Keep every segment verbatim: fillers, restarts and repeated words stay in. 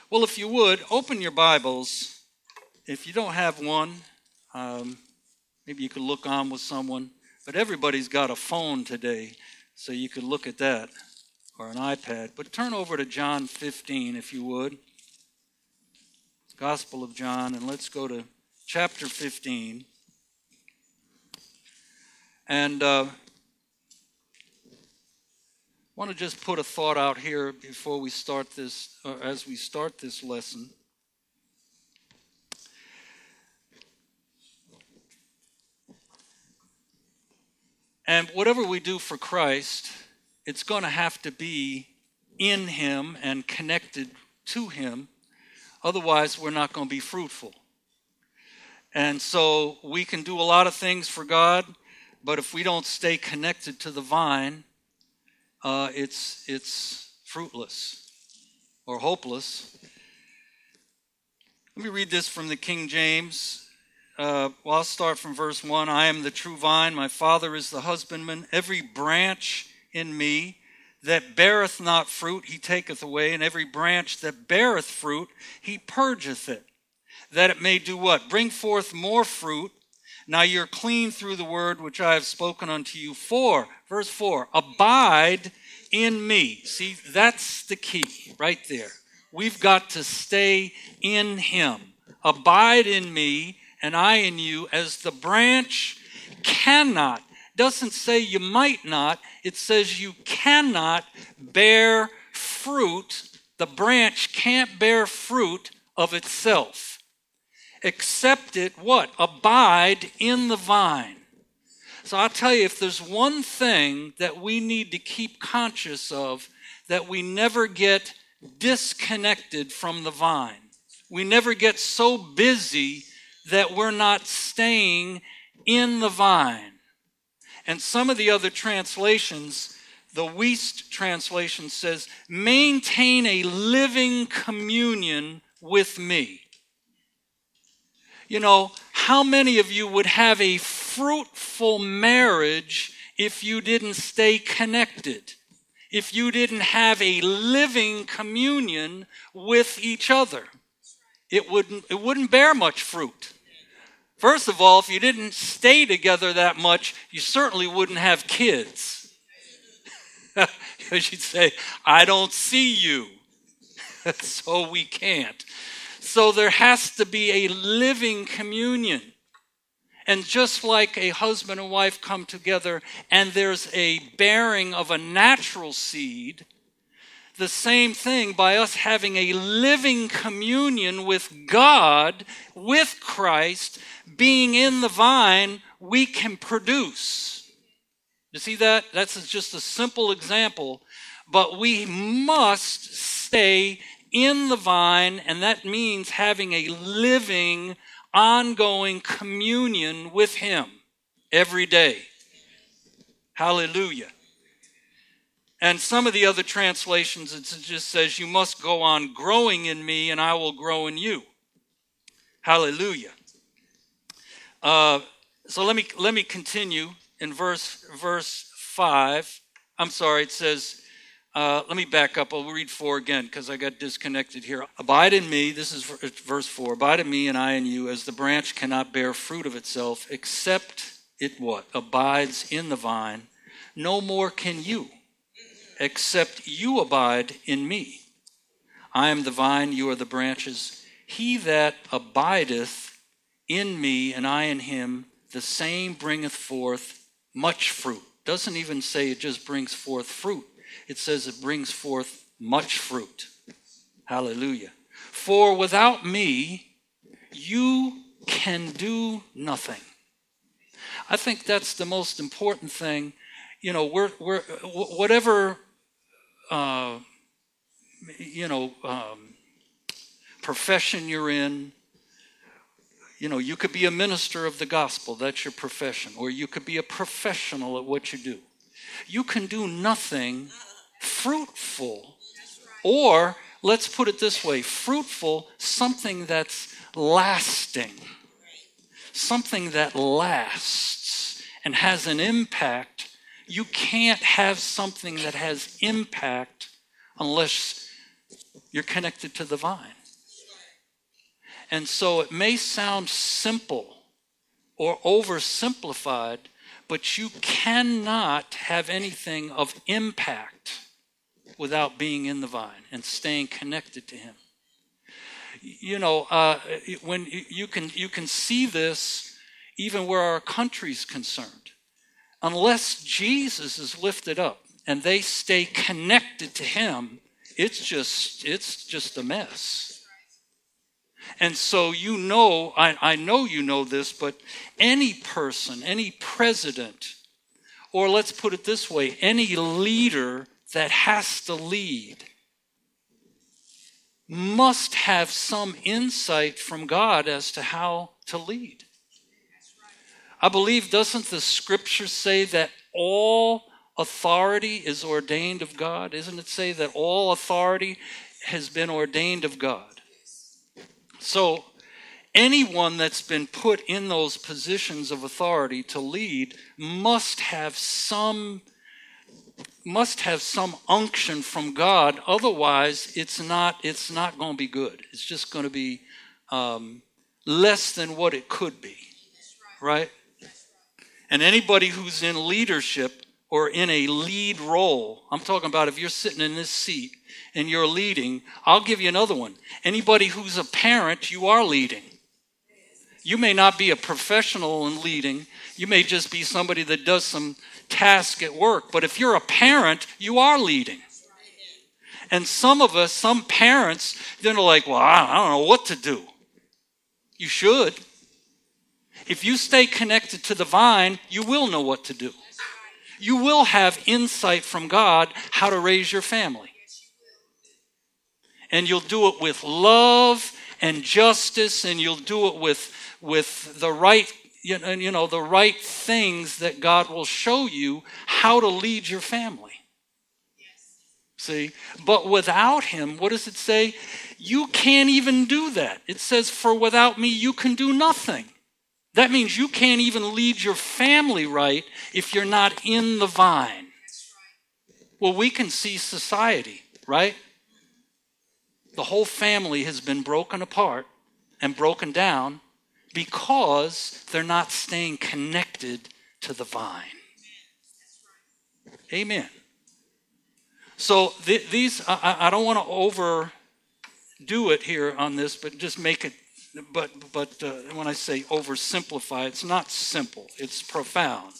Well, if you would, open your Bibles. If you don't have one, um, maybe you could look on with someone. But everybody's got a phone today, so you could look at that, or an iPad. But turn over to John fifteen, if you would. Gospel of John, and let's go to chapter fifteen. And uh, I want to just put a thought out here before we start this, or as we start this lesson. And whatever we do for Christ, it's going to have to be in Him and connected to Him. Otherwise, we're not going to be fruitful. And so we can do a lot of things for God, but if we don't stay connected to the vine, uh, it's it's fruitless or hopeless. Let me read this from the King James. Uh, well, I'll start from verse one. I am the true vine, my Father is the husbandman. Every branch in me that beareth not fruit, he taketh away, and every branch that beareth fruit, he purgeth it, that it may do what? Bring forth more fruit. Now you're clean through the word which I have spoken unto you. For, verse four, abide in me. See, that's the key right there. We've got to stay in Him. Abide in me, and I in you, as the branch cannot, doesn't say you might not, it says you cannot bear fruit. The branch can't bear fruit of itself, except it, what? Abide in the vine. So I'll tell you, if there's one thing that we need to keep conscious of, that we never get disconnected from the vine. We never get so busy that we're not staying in the vine. And some of the other translations, the Wuest translation says, maintain a living communion with me. You know, how many of you would have a fruitful marriage if you didn't stay connected? If you didn't have a living communion with each other? It wouldn't, it wouldn't bear much fruit. First of all, if you didn't stay together that much, you certainly wouldn't have kids. Because you'd say, I don't see you, so we can't. So there has to be a living communion. And just like a husband and wife come together and there's a bearing of a natural seed, the same thing, by us having a living communion with God, with Christ, being in the vine, we can produce. You see that? That's just a simple example. But we must stay in the vine, and that means having a living, ongoing communion with Him every day. Hallelujah. And some of the other translations, it just says, you must go on growing in me and I will grow in you. Hallelujah. Uh, so let me let me continue in verse verse five. I'm sorry, it says, uh, let me back up. I'll read four again because I got disconnected here. Abide in me, this is verse four. Abide in me and I in you, as the branch cannot bear fruit of itself, except it what? Abides in the vine. No more can you, except you abide in me. I am the vine, you are the branches. He that abideth in me and I in him, the same bringeth forth much fruit. Doesn't even say it just brings forth fruit. It says it brings forth much fruit. Hallelujah. For without me, you can do nothing. I think that's the most important thing. You know, we're, we're whatever, uh, you know, um, profession you're in. You know, you could be a minister of the gospel. That's your profession. Or you could be a professional at what you do. You can do nothing fruitful. Or, let's put it this way, fruitful, something that's lasting. Something that lasts and has an impact. You can't have something that has impact unless you're connected to the vine. And so it may sound simple or oversimplified, but you cannot have anything of impact without being in the vine and staying connected to him. You know, uh, when you can you can see this even where our country's concerned. Unless Jesus is lifted up and they stay connected to him, it's just it's just a mess. And so you know, I, I know you know this, but any person, any president, or let's put it this way, any leader that has to lead must have some insight from God as to how to lead. I believe, doesn't the scripture say that all authority is ordained of God? Isn't it say that all authority has been ordained of God? So anyone that's been put in those positions of authority to lead must have some must have some unction from God. Otherwise, it's not it's not going to be good. It's just going to be um, less than what it could be, right? And anybody who's in leadership or in a lead role, I'm talking about if you're sitting in this seat and you're leading, I'll give you another one. Anybody who's a parent, you are leading. You may not be a professional in leading. You may just be somebody that does some task at work. But if you're a parent, you are leading. And some of us, some parents, they're like, well, I don't know what to do. You should. If you stay connected to the vine, you will know what to do. You will have insight from God how to raise your family. And you'll do it with love and justice, and you'll do it with, with the right, you know, you know, the right things that God will show you how to lead your family. See? But without him, what does it say? You can't even do that. It says, for without me, you can do nothing. That means you can't even lead your family right if you're not in the vine. Well, we can see society, right? The whole family has been broken apart and broken down because they're not staying connected to the vine. Amen. So th- these, I, I don't want to overdo it here on this, but just make it. But but uh, when I say oversimplify, it's not simple. It's profound.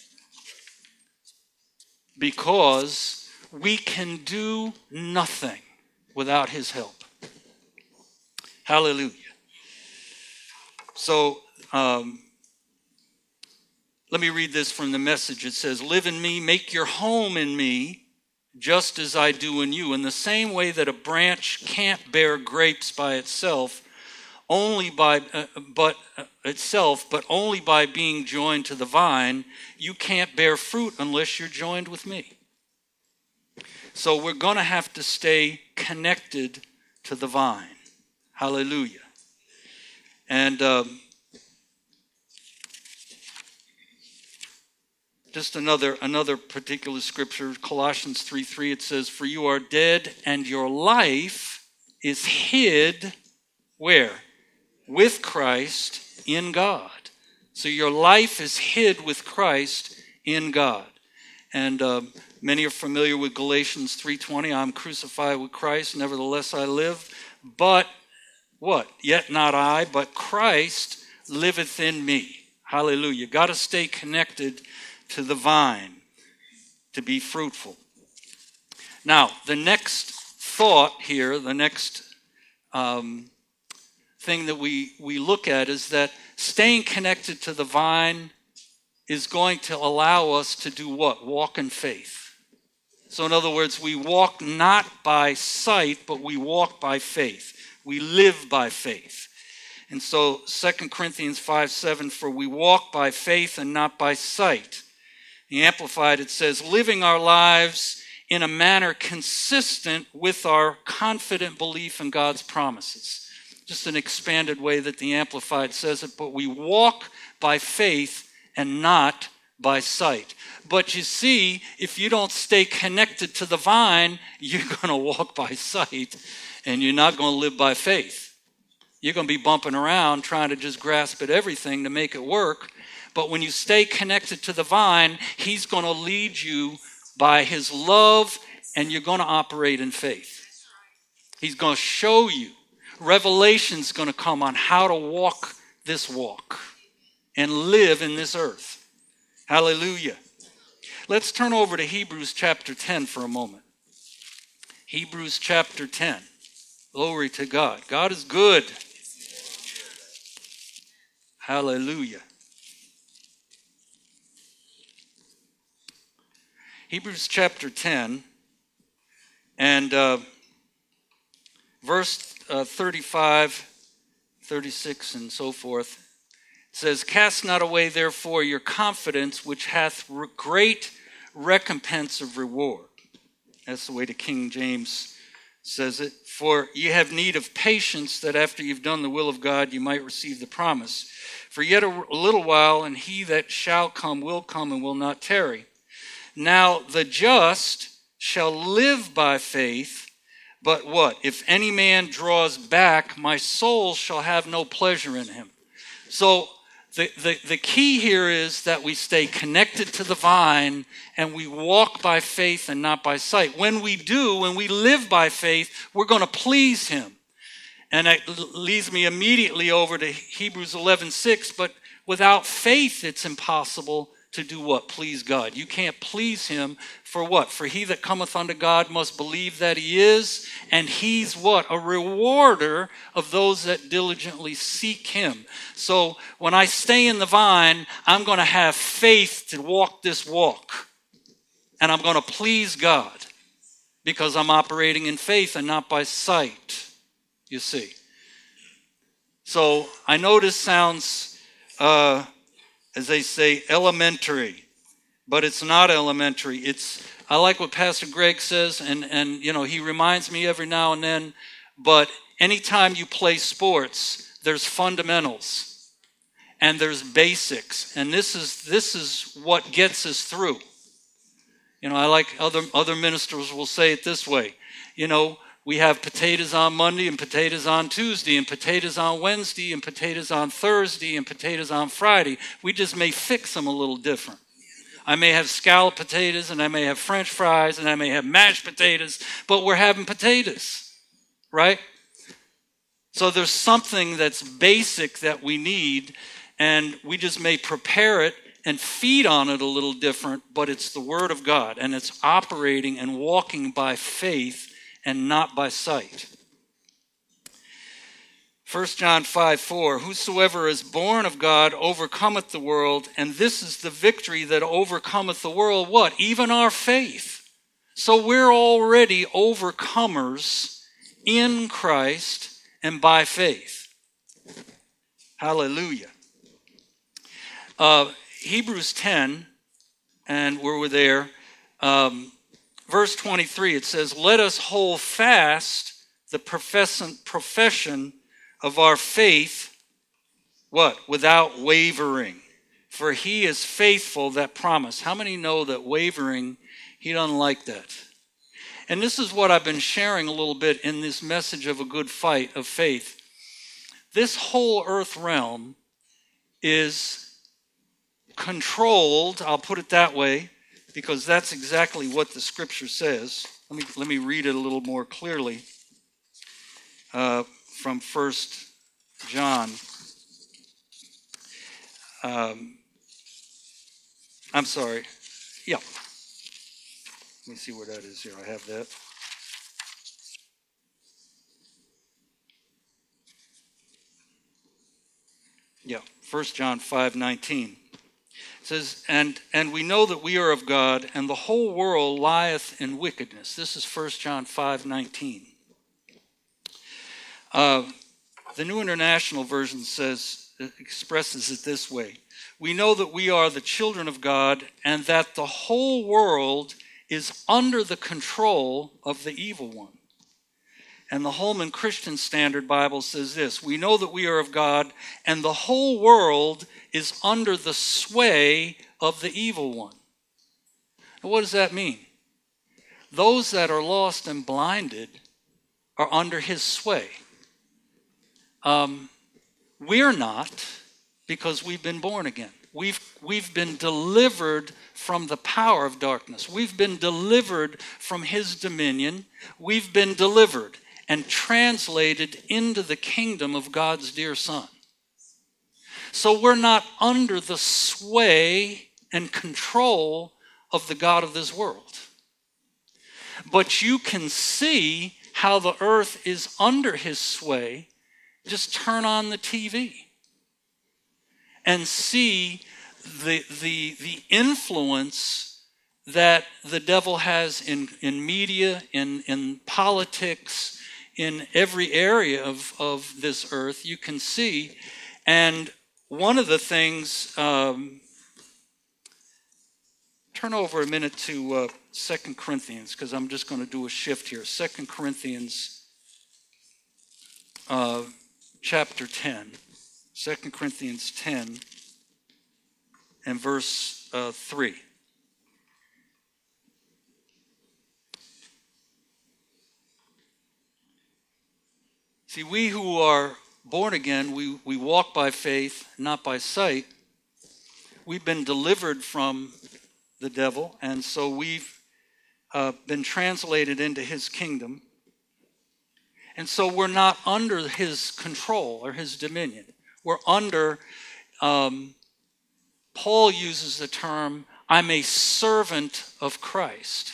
Because we can do nothing without his help. Hallelujah. So um, let me read this from the Message. It says, live in me, make your home in me, just as I do in you. In the same way that a branch can't bear grapes by itself, only by uh, but uh, itself, but only by being joined to the vine, you can't bear fruit unless you're joined with me. So we're going to have to stay connected to the vine. Hallelujah. And um, just another another particular scripture, Colossians three three, it says, for you are dead and your life is hid where? With Christ in God. So your life is hid with Christ in God. And uh, many are familiar with Galatians three twenty. I'm crucified with Christ, nevertheless I live. But what? Yet not I, but Christ liveth in me. Hallelujah. Got to stay connected to the vine to be fruitful. Now, the next thought here, the next um, thing that we, we look at is that staying connected to the vine is going to allow us to do what? Walk in faith. So in other words, we walk not by sight, but we walk by faith. We live by faith. And so Second Corinthians five seven, for we walk by faith and not by sight. The Amplified, it says, living our lives in a manner consistent with our confident belief in God's promises. Just an expanded way that the Amplified says it, but we walk by faith and not by sight. But you see, if you don't stay connected to the vine, you're going to walk by sight and you're not going to live by faith. You're going to be bumping around trying to just grasp at everything to make it work. But when you stay connected to the vine, he's going to lead you by his love, and you're going to operate in faith. He's going to show you. Revelation's going to come on how to walk this walk and live in this earth. Hallelujah. Let's turn over to Hebrews chapter ten for a moment. Hebrews chapter ten. Glory to God. God is good. Hallelujah. Hebrews chapter ten and uh, verse uh, thirty-five, thirty-six, and so forth. It says, "Cast not away therefore your confidence, which hath re- great recompense of reward." That's the way the King James says it. "For ye have need of patience, that after you've done the will of God, you might receive the promise. For yet a little while, and he that shall come will come and will not tarry. Now the just shall live by faith, but what? If any man draws back, my soul shall have no pleasure in him." So the, the, the key here is that we stay connected to the vine and we walk by faith and not by sight. When we do, when we live by faith, we're going to please him. And that leads me immediately over to Hebrews eleven six. But without faith, it's impossible to do what? Please God. You can't please him for what? For he that cometh unto God must believe that he is, and he's what? A rewarder of those that diligently seek him. So when I stay in the vine, I'm going to have faith to walk this walk. And I'm going to please God because I'm operating in faith and not by sight, you see. So I know this sounds... Uh, as they say, elementary. But it's not elementary. It's, I like what Pastor Greg says, and, and you know, he reminds me every now and then, but anytime you play sports, there's fundamentals and there's basics. And this is this is what gets us through. You know, I like other other ministers will say it this way. You know, we have potatoes on Monday and potatoes on Tuesday and potatoes on Wednesday and potatoes on Thursday and potatoes on Friday. We just may fix them a little different. I may have scalloped potatoes and I may have French fries and I may have mashed potatoes, but we're having potatoes, right? So there's something that's basic that we need, and we just may prepare it and feed on it a little different, but it's the Word of God, and it's operating and walking by faith and not by sight. First John five four, "Whosoever is born of God overcometh the world, and this is the victory that overcometh the world." What? Even our faith. So we're already overcomers in Christ and by faith. Hallelujah. Uh, Hebrews ten, and we're there. Um, Verse twenty-three, it says, "Let us hold fast the profession of our faith," what? "Without wavering. For he is faithful that promised." How many know that wavering, he doesn't like that? And this is what I've been sharing a little bit in this message of a good fight of faith. This whole earth realm is controlled, I'll put it that way, because that's exactly what the scripture says. Let me let me read it a little more clearly uh, from First John. Um, I'm sorry. Yeah. Let me see where that is here. I have that. Yeah, First John five nineteen. It says, and, and we know that we are of God, and the whole world lieth in wickedness. This is First John five nineteen. Uh, the New International Version says, it expresses it this way. "We know that we are the children of God, and that the whole world is under the control of the evil one." And the Holman Christian Standard Bible says this: "We know that we are of God, and the whole world is under the sway of the evil one." Now, what does that mean? Those that are lost and blinded are under his sway. Um, we're not, because we've been born again. We've, we've been delivered from the power of darkness. We've been delivered from his dominion. We've been delivered and translated into the kingdom of God's dear Son. So we're not under the sway and control of the god of this world. But you can see how the earth is under his sway. Just turn on the T V and see the, the, the influence that the devil has in, in media, in, in politics, in every area of, of this earth. You can see. And one of the things, um, turn over a minute to uh, Second Corinthians, because I'm just going to do a shift here. Second Corinthians uh, chapter ten. Second Corinthians ten and verse uh, three. See, we who are born again, we, we walk by faith, not by sight. We've been delivered from the devil, and so we've uh, been translated into his kingdom. And so we're not under his control or his dominion. We're under, um, Paul uses the term, I'm a servant of Christ.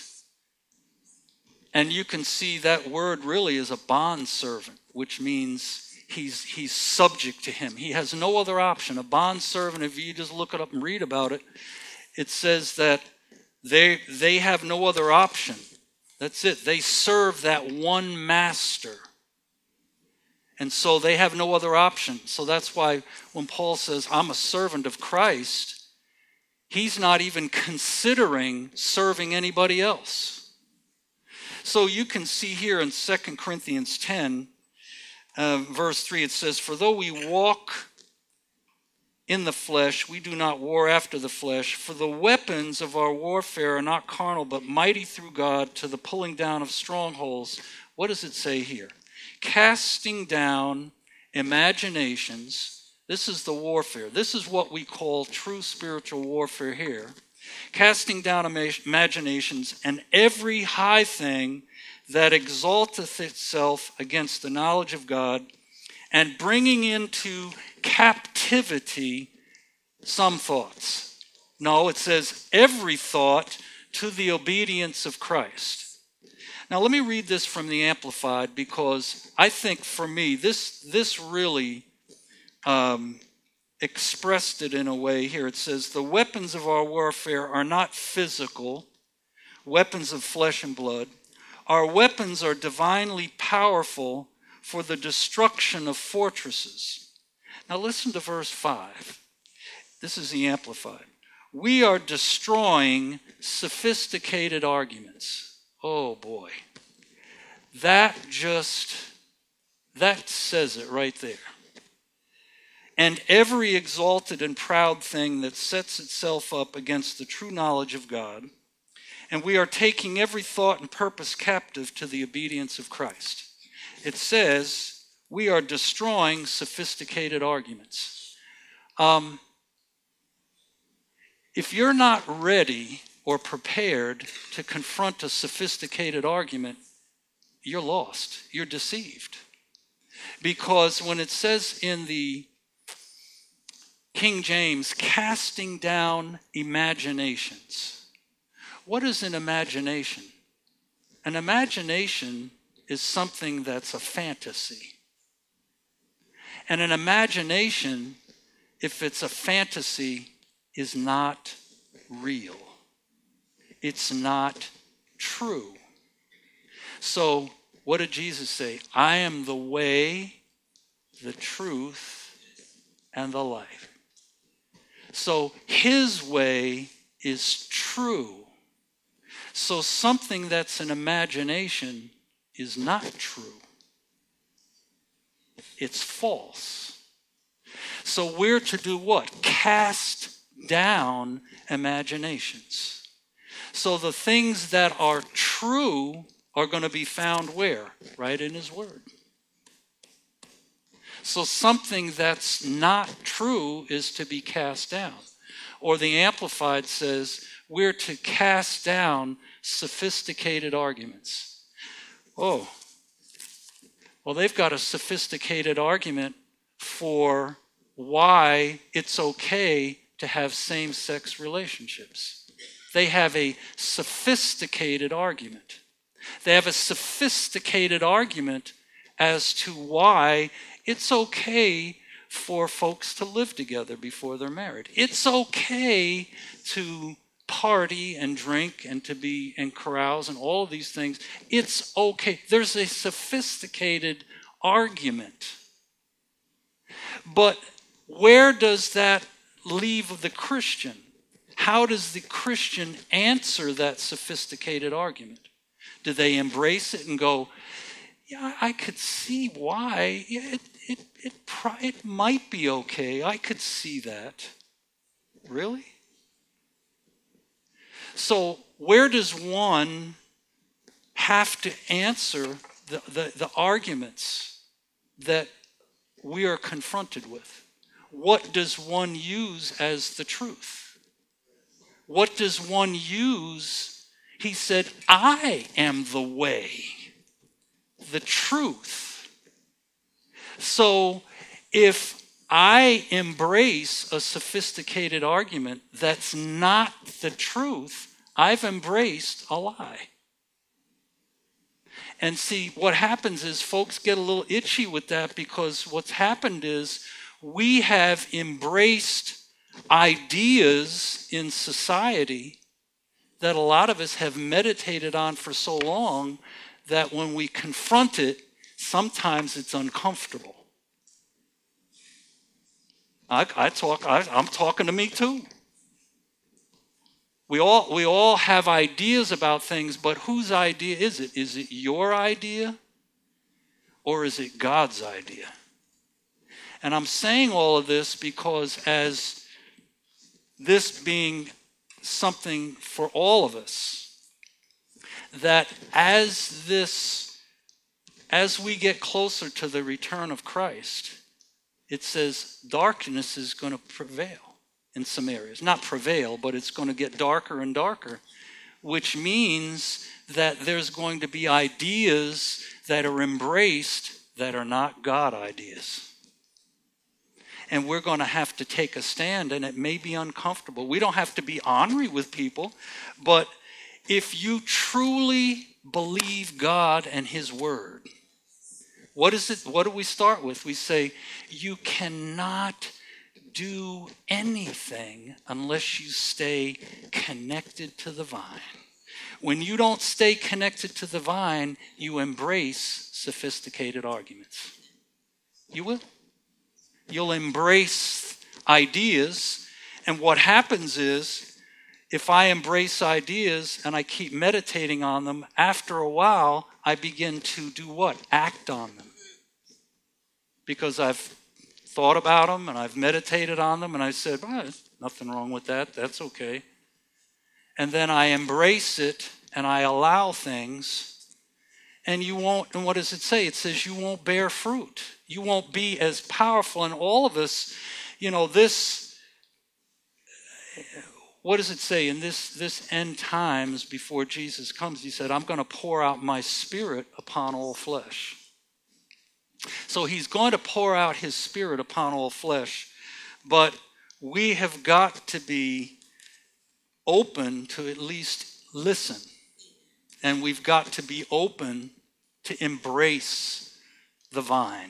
And you can see that word really is a bond servant, which means he's, he's subject to him. He has no other option. A bond servant, if you just look it up and read about it, it says that they, they have no other option. That's it. They serve that one master. And so they have no other option. So that's why when Paul says, I'm a servant of Christ, he's not even considering serving anybody else. So you can see here in Second Corinthians ten, uh, verse three, it says, for though we walk in the flesh, we do not war after the flesh, for the weapons of our warfare are not carnal, but mighty through God to the pulling down of strongholds. What does it say here? Casting down imaginations. This is the warfare. This is what we call true spiritual warfare here. Casting down imaginations and every high thing that exalteth itself against the knowledge of God, and bringing into captivity some thoughts. No, it says every thought to the obedience of Christ. Now let me read this from the Amplified, because I think for me this, this really um, expressed it in a way here. It says, the weapons of our warfare are not physical, weapons of flesh and blood. Our weapons are divinely powerful for the destruction of fortresses. Now listen to verse five. This is the Amplified. We are destroying sophisticated arguments. Oh boy. That just, that says it right there. And every exalted and proud thing that sets itself up against the true knowledge of God. And we are taking every thought and purpose captive to the obedience of Christ. It says we are destroying sophisticated arguments. Um, if you're not ready or prepared to confront a sophisticated argument, you're lost. You're deceived. Because when it says in the King James, casting down imaginations. What is an imagination? An imagination is something that's a fantasy. And an imagination, if it's a fantasy, is not real. It's not true. So, what did Jesus say? I am the way, the truth, and the life. So, his way is true. So, something that's an imagination is not true. It's false. So, we're to do what? Cast down imaginations. So the things that are true are going to be found where? Right in his word. So something that's not true is to be cast down. Or the Amplified says, we're to cast down sophisticated arguments. Oh, well, they've got a sophisticated argument for why it's okay to have same-sex relationships. They have a sophisticated argument. They have a sophisticated argument as to why it's okay for folks to live together before they're married. It's okay to party and drink and to be and carouse and all of these things. It's okay. There's a sophisticated argument. But where does that leave the Christian? How does the Christian answer that sophisticated argument? Do they embrace it and go, yeah, I could see why. Yeah, it, it, it, it might be okay. I could see that. Really? So where does one have to answer the, the, the arguments that we are confronted with? What does one use as the truth? What does one use? He said, I am the way, the truth. So if I embrace a sophisticated argument that's not the truth, I've embraced a lie. And see, what happens is folks get a little itchy with that because what's happened is we have embraced ideas in society that a lot of us have meditated on for so long that when we confront it, sometimes it's uncomfortable. I, I talk. I, I'm talking to me too. We all we all have ideas about things, but whose idea is it? Is it your idea, or is it God's idea? And I'm saying all of this because as this being something for all of us, that as this, as we get closer to the return of Christ, it says darkness is going to prevail in some areas. Not prevail, but it's going to get darker and darker, which means that there's going to be ideas that are embraced that are not God ideas. And we're going to have to take a stand, and it may be uncomfortable. We don't have to be ornery with people, but if you truly believe God and His Word, what is it? What do we start with? We say, you cannot do anything unless you stay connected to the vine. When you don't stay connected to the vine, you embrace sophisticated arguments. You will. You'll embrace ideas, and what happens is, if I embrace ideas and I keep meditating on them, after a while, I begin to do what? Act on them. Because I've thought about them and I've meditated on them and I said, well, there's nothing wrong with that. That's okay. And then I embrace it and I allow things, and you won't, and what does it say? It says you won't bear fruit. You won't be as powerful. And all of us, you know, this, what does it say? In this, this end times before Jesus comes, He said, I'm going to pour out my Spirit upon all flesh. So He's going to pour out His Spirit upon all flesh, but we have got to be open to at least listen. And we've got to be open to embrace the vine.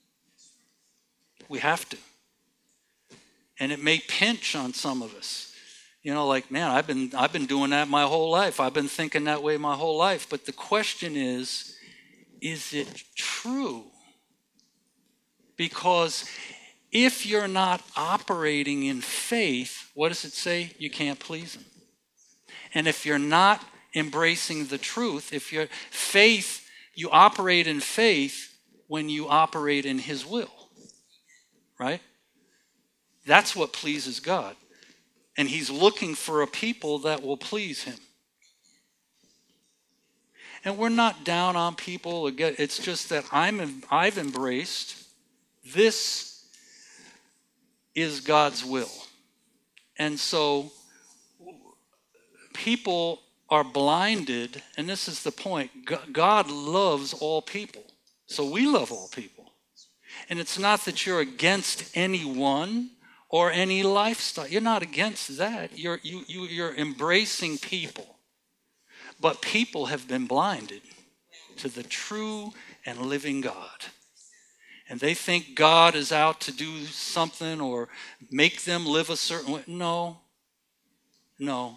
We have to. And it may pinch on some of us. You know, like, man, I've been I've been doing that my whole life. I've been thinking that way my whole life. But the question is, is it true? Because if you're not operating in faith, what does it say? You can't please Him. And if you're not embracing the truth, if you're faith, you operate in faith when you operate in His will. Right? That's what pleases God. And He's looking for a people that will please Him. And we're not down on people. It's just that I'm, I've embraced This is God's will. And so people are blinded, and this is the point. God loves all people. So we love all people. And it's not that you're against anyone or any lifestyle. You're not against that. You're, you, you, you're embracing people. But people have been blinded to the true and living God. And they think God is out to do something or make them live a certain way. No. No.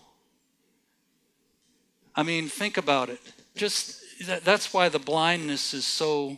I mean, think about it. Just that, that's why the blindness is so,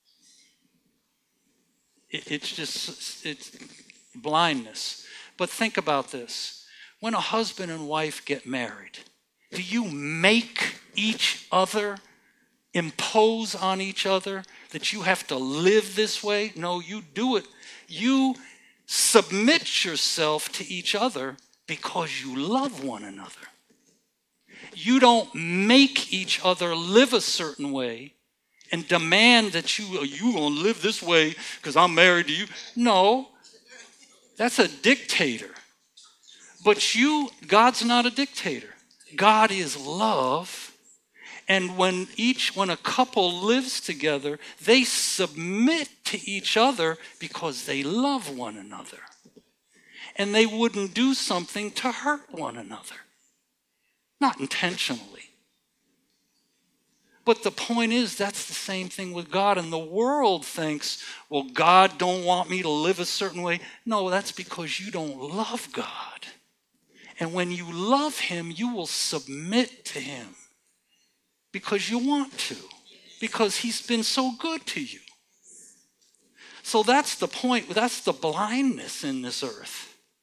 it, it's just, it's blindness. But think about this. When a husband and wife get married, do you make each other impose on each other that you have to live this way? No, you do it. You submit yourself to each other because you love one another. You don't make each other live a certain way and demand that you, you going to live this way because I'm married to you. No, that's a dictator. But you, God's not a dictator. God is love. And when each, when a couple lives together, they submit to each other because they love one another. And they wouldn't do something to hurt one another. Not intentionally. But the point is, that's the same thing with God. And the world thinks, well, God don't want me to live a certain way. No, that's because you don't love God. And when you love him, you will submit to him. Because you want to. Because he's been so good to you. So that's the point. That's the blindness in this earth.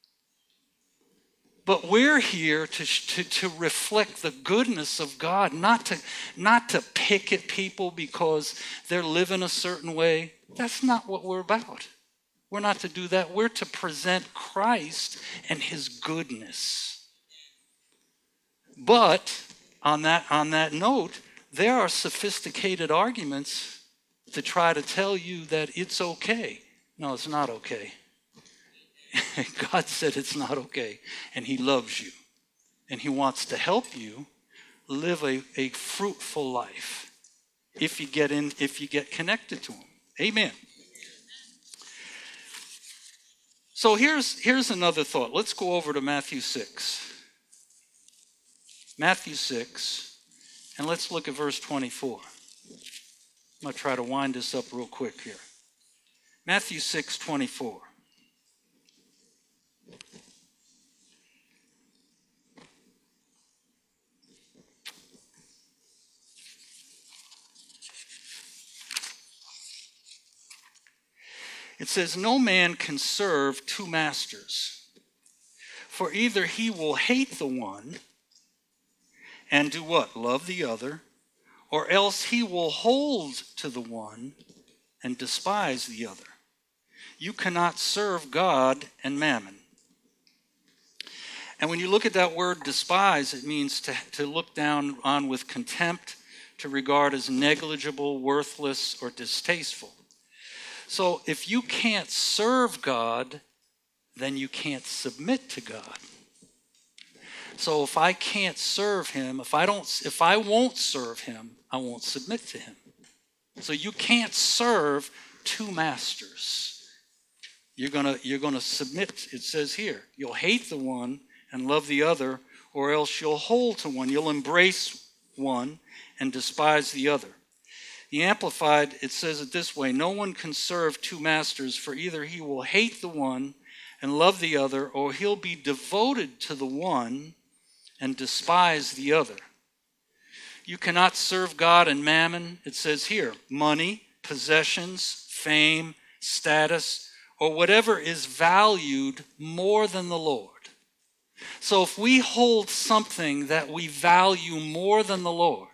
But we're here to, to, to reflect the goodness of God, not to, not to pick at people because they're living a certain way. That's not what we're about. We're not to do that. We're to present Christ and his goodness. But on that, on that note, there are sophisticated arguments to try to tell you that it's okay. No, it's not okay. God said it's not okay, and he loves you, and he wants to help you live a, a fruitful life if you get in, if you get connected to him. Amen. So here's here's another thought. Let's go over to Matthew six. Matthew six, and let's look at verse twenty-four. I'm going to try to wind this up real quick here. Matthew six, twenty-four. It says, no man can serve two masters, for either he will hate the one and do what? Love the other, or else he will hold to the one and despise the other. You cannot serve God and mammon. And when you look at that word despise, it means to, to look down on with contempt, to regard as negligible, worthless, or distasteful. So if you can't serve God, then you can't submit to God. So if I can't serve him, if I don't, if I won't serve him, I won't submit to him. So you can't serve two masters. You're gonna, you're gonna submit. It says here, you'll hate the one and love the other, or else you'll hold to one. You'll embrace one and despise the other. The Amplified, it says it this way, no one can serve two masters, for either he will hate the one and love the other, or he'll be devoted to the one and despise the other. You cannot serve God and mammon, it says here, money, possessions, fame, status, or whatever is valued more than the Lord. So if we hold something that we value more than the Lord,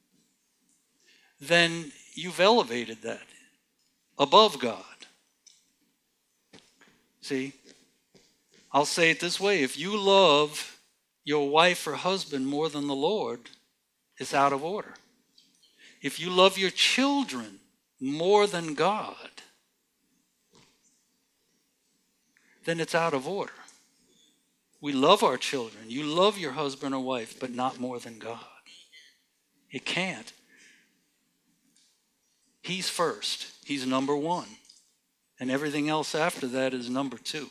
then you've elevated that above God. See, I'll say it this way. If you love your wife or husband more than the Lord, it's out of order. If you love your children more than God, then it's out of order. We love our children. You love your husband or wife, but not more than God. It can't. He's first. He's number one. And everything else after that is number two.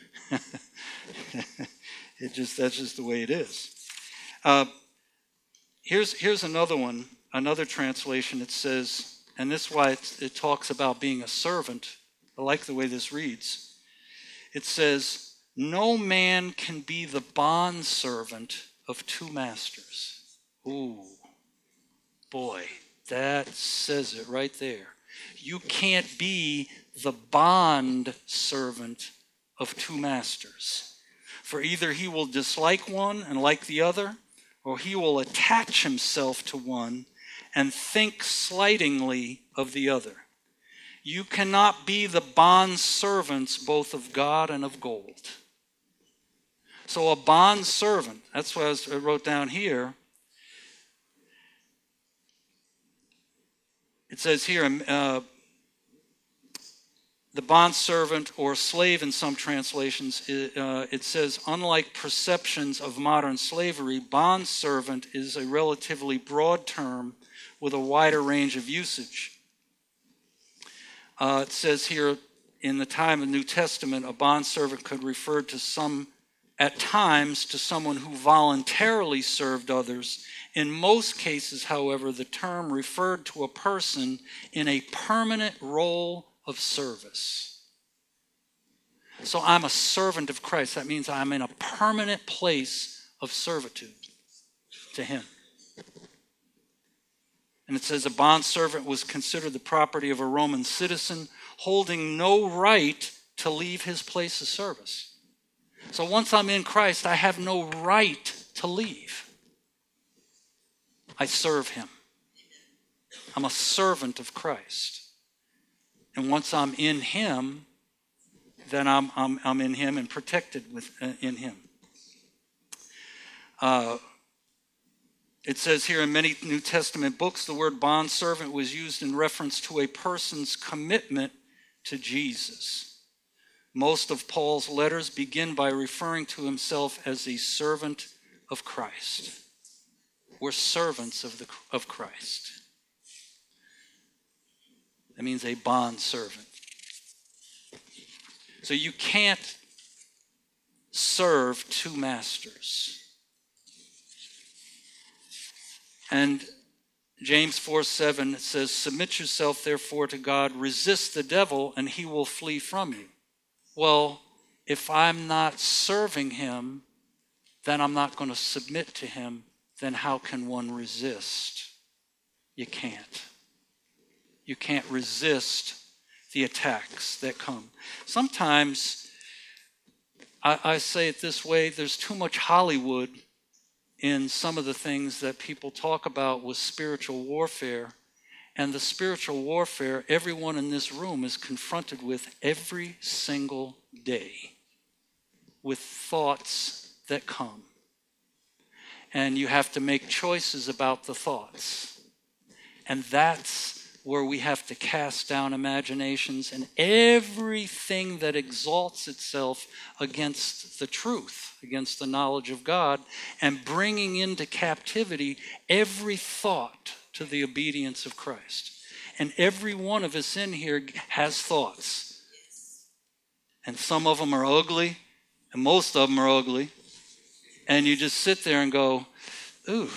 it just That's just the way it is. Uh, here's, here's another one, another translation. It says, and this is why it, it talks about being a servant. I like the way this reads. It says, no man can be the bondservant of two masters. Ooh, boy, that says it right there. You can't be the bond servant of two masters. For either he will dislike one and like the other, or he will attach himself to one and think slightingly of the other. You cannot be the bond servants both of God and of gold. So a bond servant, that's what I wrote down here. It says here, uh, the bondservant or slave in some translations, uh, it says, unlike perceptions of modern slavery, bondservant is a relatively broad term with a wider range of usage. Uh, it says here, in the time of the New Testament, a bondservant could refer to some, at times, to someone who voluntarily served others. In most cases, however, the term referred to a person in a permanent role of service. So I'm a servant of Christ. That means I'm in a permanent place of servitude to him. And it says a bondservant was considered the property of a Roman citizen, holding no right to leave his place of service. So once I'm in Christ, I have no right to leave. I serve him. I'm a servant of Christ. And once I'm in him, then I'm I'm, I'm in him and protected with uh, in him. Uh, it says here in many New Testament books, the word bondservant was used in reference to a person's commitment to Jesus. Most of Paul's letters begin by referring to himself as a servant of Christ. We're servants of the of Christ. That means a bond servant. So you can't serve two masters. And James four seven says, submit yourself therefore to God, resist the devil, and he will flee from you. Well, if I'm not serving him, then I'm not going to submit to him. Then how can one resist? You can't. You can't resist the attacks that come. Sometimes, I, I say it this way, there's too much Hollywood in some of the things that people talk about with spiritual warfare. And the spiritual warfare everyone in this room is confronted with every single day, with thoughts that come. And you have to make choices about the thoughts. And that's where we have to cast down imaginations and everything that exalts itself against the truth, against the knowledge of God, and bringing into captivity every thought to the obedience of Christ. And every one of us in here has thoughts. And some of them are ugly, and most of them are ugly. And you just sit there and go, ooh,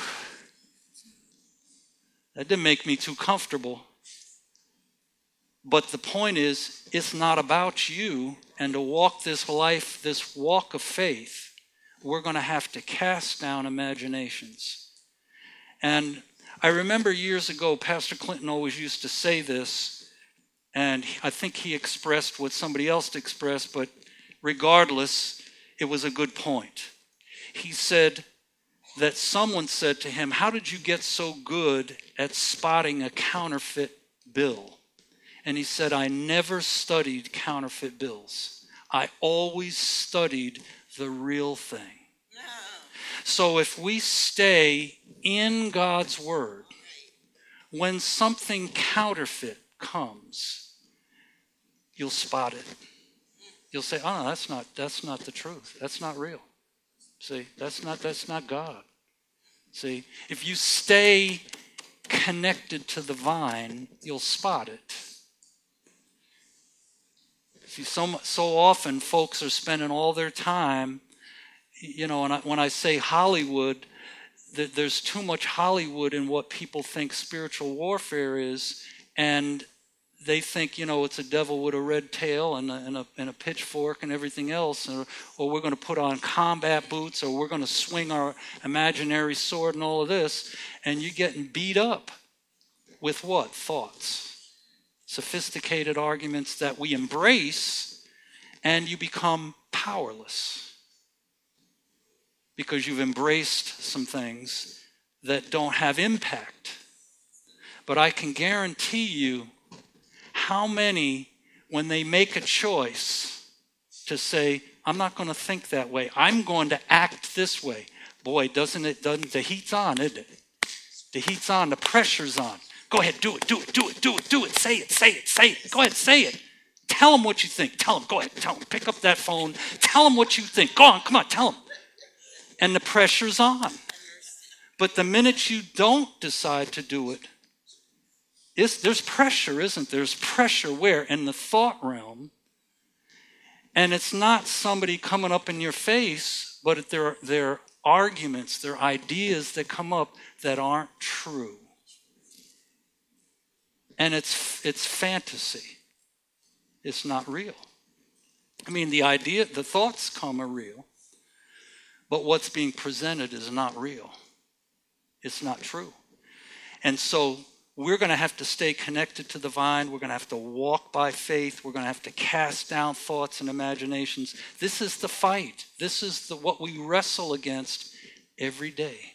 that didn't make me too comfortable. But the point is, it's not about you. And to walk this life, this walk of faith, we're going to have to cast down imaginations. And I remember years ago, Pastor Clinton always used to say this, and I think he expressed what somebody else expressed, but regardless, it was a good point. He said that someone said to him, how did you get so good at spotting a counterfeit bill? And he said, I never studied counterfeit bills. I always studied the real thing. So if we stay in God's word, when something counterfeit comes, you'll spot it. You'll say, oh no, that's not that's not the truth. That's not real. See, that's not that's not God. See, if you stay connected to the vine, you'll spot it. See, so so often folks are spending all their time, you know, and I, when I say Hollywood, th- there's too much Hollywood in what people think spiritual warfare is, and they think, you know, it's a devil with a red tail and a, and a, and a pitchfork and everything else, or, or we're going to put on combat boots, or we're going to swing our imaginary sword and all of this, and you're getting beat up with what? Thoughts. Sophisticated arguments that we embrace, and you become powerless because you've embraced some things that don't have impact. But I can guarantee you, how many, when they make a choice to say, I'm not going to think that way, I'm going to act this way. Boy, doesn't it, doesn't, the heat's on, isn't it? The heat's on, the pressure's on. Go ahead, do it, do it, do it, do it, do it, say it, say it, say it. Go ahead, say it. Tell them what you think. Tell them, go ahead, tell them. Pick up that phone. Tell them what you think. Go on, come on, tell them. And the pressure's on. But the minute you don't decide to do it, Is, there's pressure, isn't there? There's pressure where? In the thought realm. And it's not somebody coming up in your face, but they're, they're arguments, they're ideas that come up that aren't true. And it's it's fantasy. It's not real. I mean, the idea, the thoughts come are real, but what's being presented is not real. It's not true. And so we're going to have to stay connected to the vine. We're going to have to walk by faith. We're going to have to cast down thoughts and imaginations. This is the fight. This is the, what we wrestle against every day.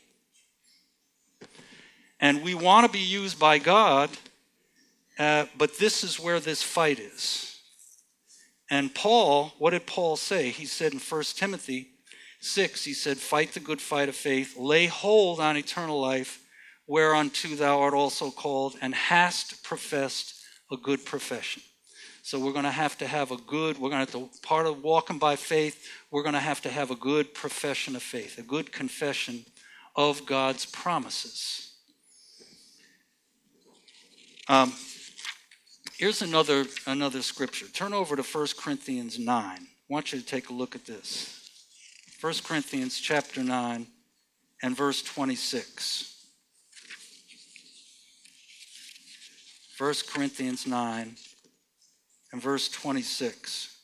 And we want to be used by God, uh, but this is where this fight is. And Paul, what did Paul say? He said in First Timothy six, he said, fight the good fight of faith, lay hold on eternal life, whereunto thou art also called, and hast professed a good profession. So we're going to have to have a good, we're going to have to, part of walking by faith, we're going to have to have a good profession of faith, a good confession of God's promises. Um, here's another, another scripture. Turn over to First Corinthians nine. I want you to take a look at this. First Corinthians chapter nine and verse twenty-six. First Corinthians nine and verse twenty-six.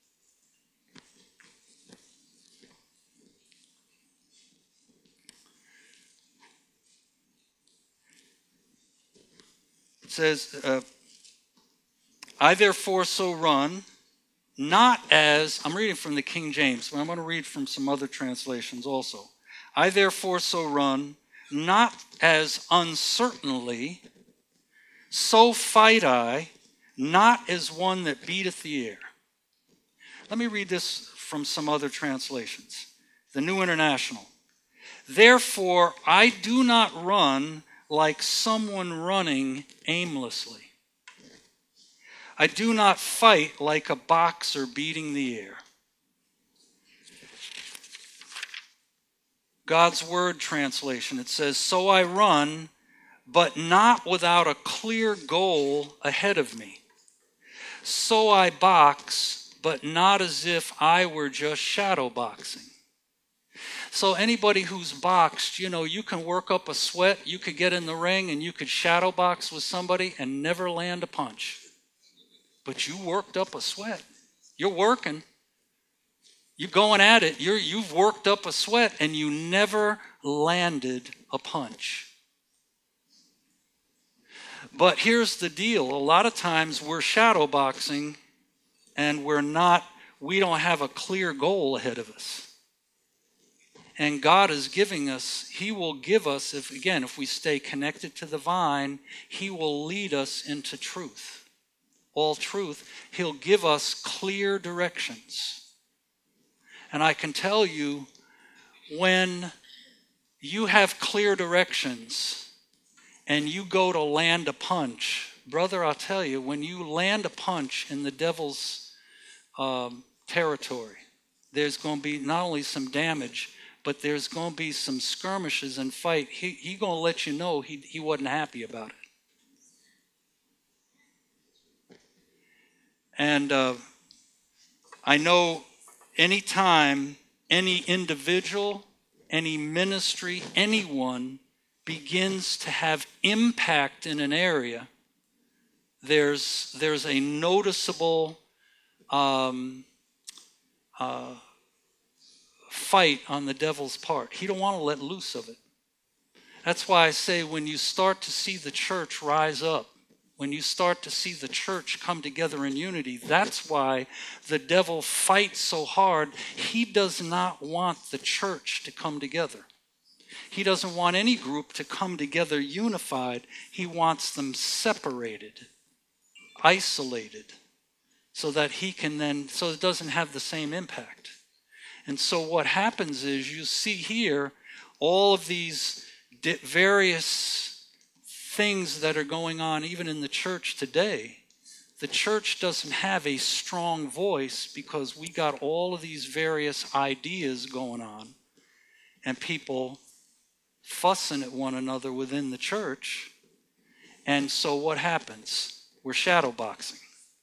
It says, uh, I therefore so run, not as, I'm reading from the King James, but I'm going to read from some other translations also. I therefore so run, not as uncertainly, so fight I, not as one that beateth the air. Let me read this from some other translations. The New International. Therefore, I do not run like someone running aimlessly. I do not fight like a boxer beating the air. God's Word translation, it says, so I run, but not without a clear goal ahead of me. So I box, but not as if I were just shadow boxing. So anybody who's boxed, you know, you can work up a sweat, you could get in the ring and you could shadow box with somebody and never land a punch. But you worked up a sweat. You're working. You're going at it. You're, you've worked up a sweat and you never landed a punch. But here's the deal. A lot of times we're shadow boxing and we're not, we don't have a clear goal ahead of us. And God is giving us, He will give us, if again, if we stay connected to the vine, He will lead us into truth. All truth. He'll give us clear directions. And I can tell you, when you have clear directions and you go to land a punch, brother, I'll tell you, when you land a punch in the devil's um, territory. There's going to be not only some damage, but there's going to be some skirmishes and fight. He he going to let you know he, he wasn't happy about it. And uh, I know anytime any individual, any ministry, anyone begins to have impact in an area, there's there's a noticeable um, uh, fight on the devil's part. He don't want to let loose of it. That's why I say when you start to see the church rise up, when you start to see the church come together in unity, that's why the devil fights so hard. He does not want the church to come together. He doesn't want any group to come together unified. He wants them separated, isolated, so that he can then, so it doesn't have the same impact. And so what happens is you see here all of these various things that are going on even in the church today. The church doesn't have a strong voice because we got all of these various ideas going on and people fussing at one another within the church. And so what happens? We're shadow boxing.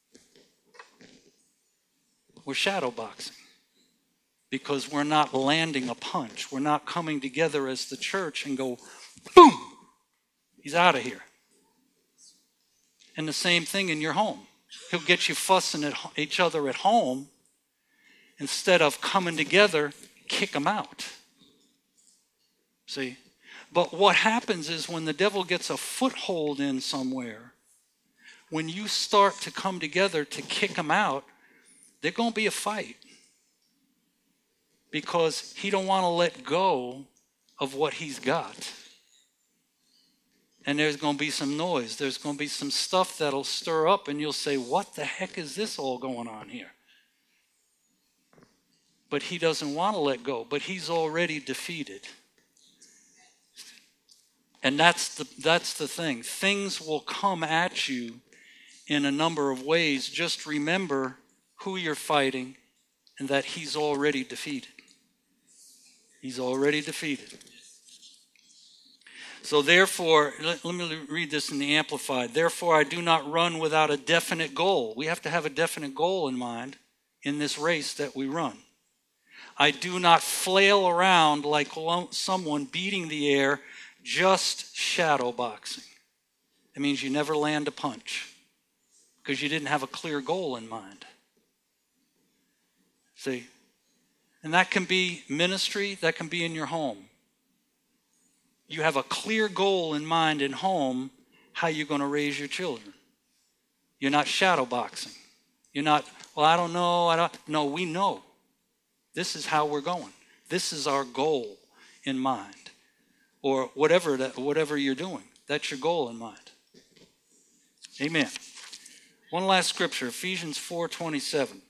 We're shadow boxing because we're not landing a punch. We're not coming together as the church and go, boom! He's out of here. And the same thing in your home. He'll get you fussing at each other at home. Instead of coming together, kick them out. See? But what happens is when the devil gets a foothold in somewhere, when you start to come together to kick them out, there's going to be a fight. Because he don't want to let go of what he's got. And there's going to be some noise. There's going to be some stuff that'll stir up and you'll say, what the heck is this all going on here? But he doesn't want to let go. But he's already defeated. And that's the, that's the thing. Things will come at you in a number of ways. Just remember who you're fighting and that he's already defeated. He's already defeated. So therefore, let, let me read this in the Amplified. Therefore, I do not run without a definite goal. We have to have a definite goal in mind in this race that we run. I do not flail around like someone beating the air, just shadow boxing. It means you never land a punch because you didn't have a clear goal in mind. See? And that can be ministry, that can be in your home. You have a clear goal in mind in home, how you're going to raise your children. You're not shadow boxing. You're not, well, I don't know. I don't. No, we know. This is how we're going. This is our goal in mind. Or whatever that, whatever you're doing. That's your goal in mind. Amen. One last scripture, Ephesians four twenty-seven.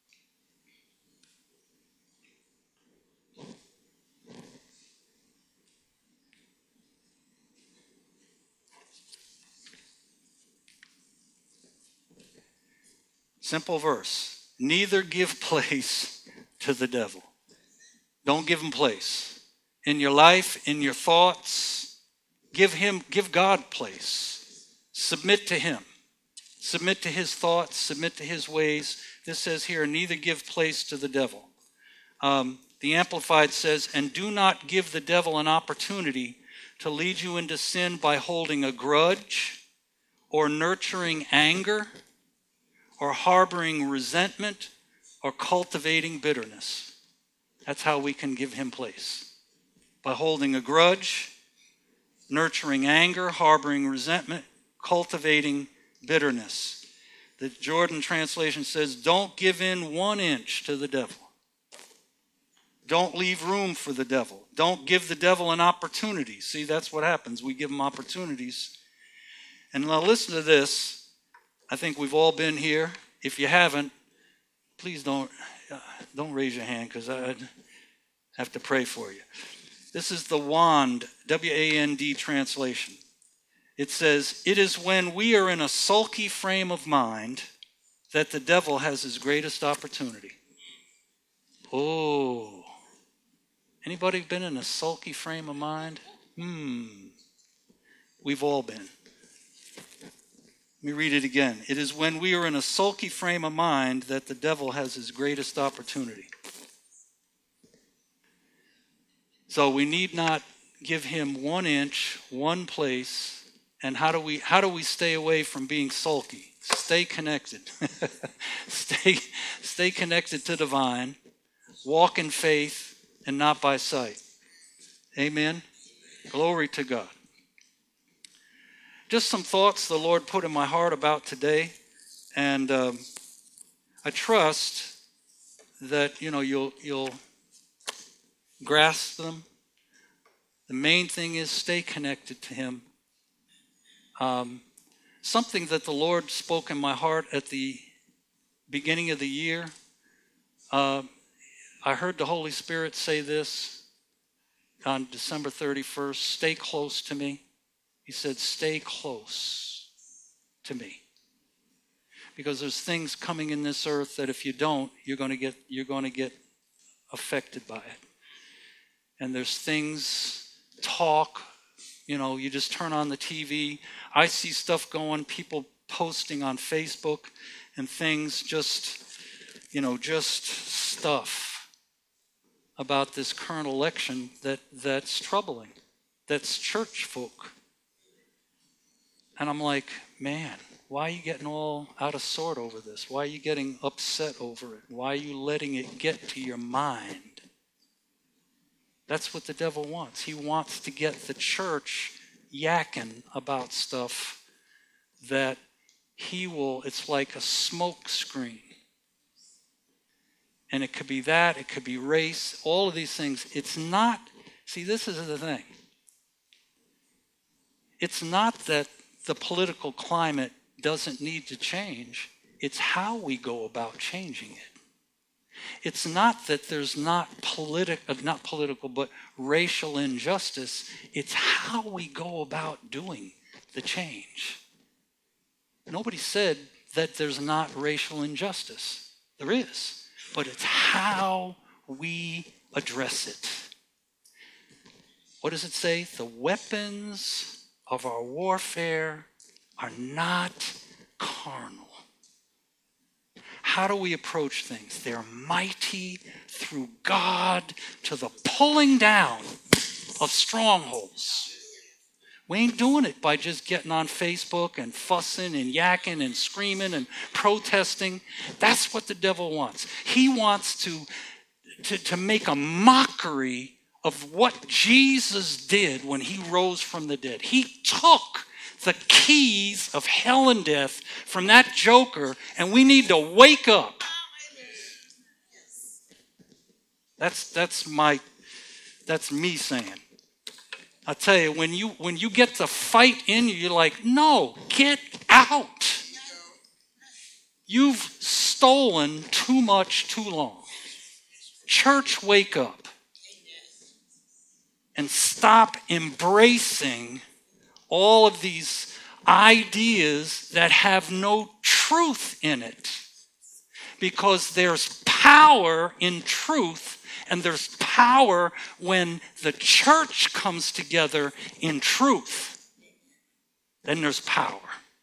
Simple verse. Neither give place to the devil. Don't give him place. In your life, in your thoughts, give him, give God place. Submit to him. Submit to his thoughts, submit to his ways. This says here, neither give place to the devil. Um, the Amplified says, and do not give the devil an opportunity to lead you into sin by holding a grudge or nurturing anger or harboring resentment, or cultivating bitterness. That's how we can give him place. By holding a grudge, nurturing anger, harboring resentment, cultivating bitterness. The Jordan translation says, don't give in one inch to the devil. Don't leave room for the devil. Don't give the devil an opportunity. See, that's what happens. We give him opportunities. And now listen to this. I think we've all been here. If you haven't, please don't uh, don't raise your hand because I have to pray for you. This is the WAND, W A N D translation. It says, it is when we are in a sulky frame of mind that the devil has his greatest opportunity. Oh. Anybody been in a sulky frame of mind? Hmm. We've all been. Let me read it again. It is when we are in a sulky frame of mind that the devil has his greatest opportunity. So we need not give him one inch, one place. And how do we how do we stay away from being sulky? Stay connected. stay, stay connected to the vine. Walk in faith and not by sight. Amen. Glory to God. Just some thoughts the Lord put in my heart about today, and um, I trust that you know you'll you'll grasp them. The main thing is stay connected to Him. Um, something that the Lord spoke in my heart at the beginning of the year. Uh, I heard the Holy Spirit say this on December thirty-first. Stay close to me. He said, stay close to me. Because there's things coming in this earth that if you don't, you're going to get you're going to get affected by it. And there's things, talk, you know, you just turn on the T V. I see stuff going, people posting on Facebook and things, just, you know, just stuff about this current election that that's troubling. That's church folk. And I'm like, man, why are you getting all out of sort over this? Why are you getting upset over it? Why are you letting it get to your mind? That's what the devil wants. He wants to get the church yakking about stuff that he will, it's like a smoke screen. And it could be that, it could be race, all of these things. It's not, see, this is the thing. It's not that the political climate doesn't need to change. It's how we go about changing it. It's not that there's not political, not political, but racial injustice. It's how we go about doing the change. Nobody said that there's not racial injustice. There is. But it's how we address it. What does it say? The weapons of our warfare are not carnal. How do we approach things? They're mighty through God to the pulling down of strongholds. We ain't doing it by just getting on Facebook and fussing and yakking and screaming and protesting. That's what the devil wants. He wants to, to, to make a mockery of what Jesus did when he rose from the dead. He took the keys of hell and death from that joker, and we need to wake up. That's that's my that's me saying. I tell you, when you when you get the fight in you, you're like, no, get out. You've stolen too much too long. Church, wake up. And stop embracing all of these ideas that have no truth in it. Because there's power in truth, and there's power when the church comes together in truth. Then there's power.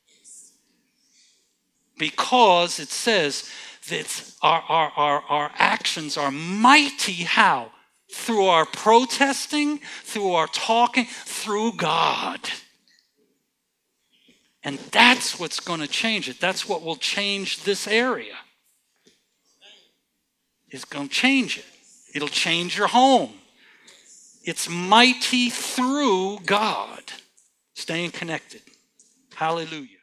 Because it says that our, our, our, our actions are mighty how? Through our protesting, through our talking, through God. And that's what's going to change it. That's what will change this area. It's going to change it. It'll change your home. It's mighty through God. Staying connected. Hallelujah.